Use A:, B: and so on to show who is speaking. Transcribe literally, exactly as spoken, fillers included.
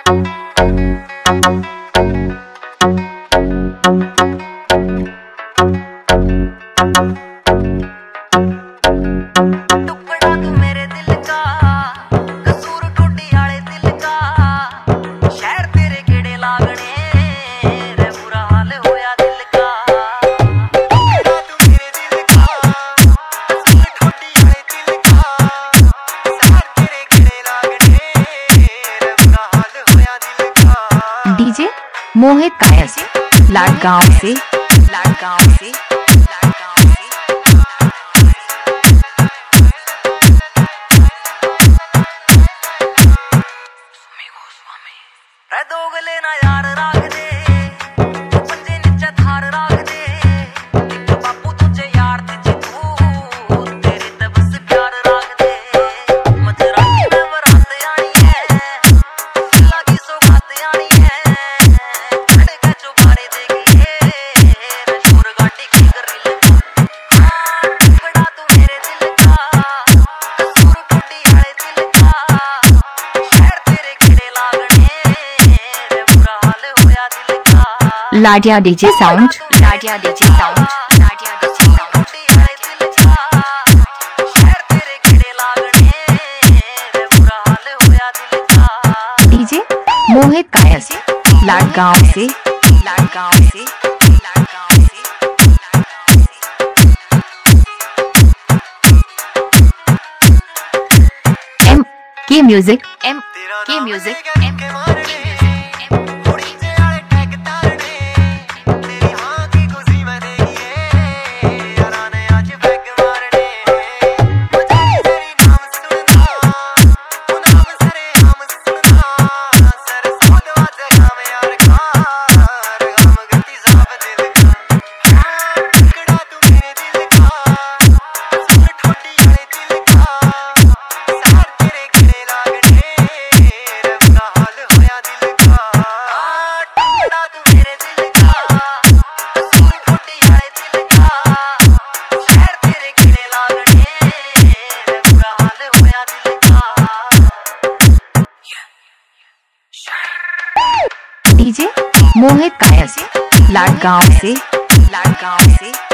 A: DJ Mohit Kayal Ladgaon से लाडगांव से लाडगांव से
B: दोगले ना यार राख दे पंजे नीचे थार राख दे बापू तुझे यार तुझे तू तेरे ते बस प्यार राख दे मजराती में बरात आनी है लगी सो बात आनी है खड़े का चौबारे देगी रजूर गाटी की कर रही लगा टुकड़ा तू मेरे दिल का कसूर टूटी है दिल का शहर तेरे कीड़े लागने
A: लाडिया डीजे साउंड लाडिया डीजे साउंड लाडिया DJ sound DJ Mohit Kayal Ladgaon से लाडगांव से लाडगांव से M K music M K music M DJ Mohit Kayal Ladgaon से लाडगांव से